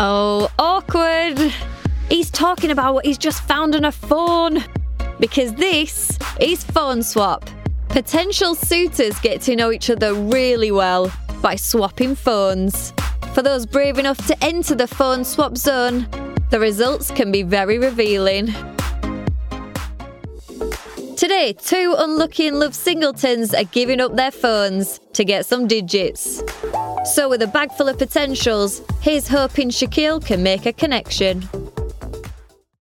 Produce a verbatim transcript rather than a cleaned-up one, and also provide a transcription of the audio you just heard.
Oh, awkward. He's talking about what he's just found on a phone. Because this is Phone Swap. Potential suitors get to know each other really well by swapping phones. For those brave enough to enter the phone swap zone, the results can be very revealing. Today, two unlucky in love singletons are giving up their phones to get some digits. So with a bag full of potentials, here's hoping Shaquille can make a connection.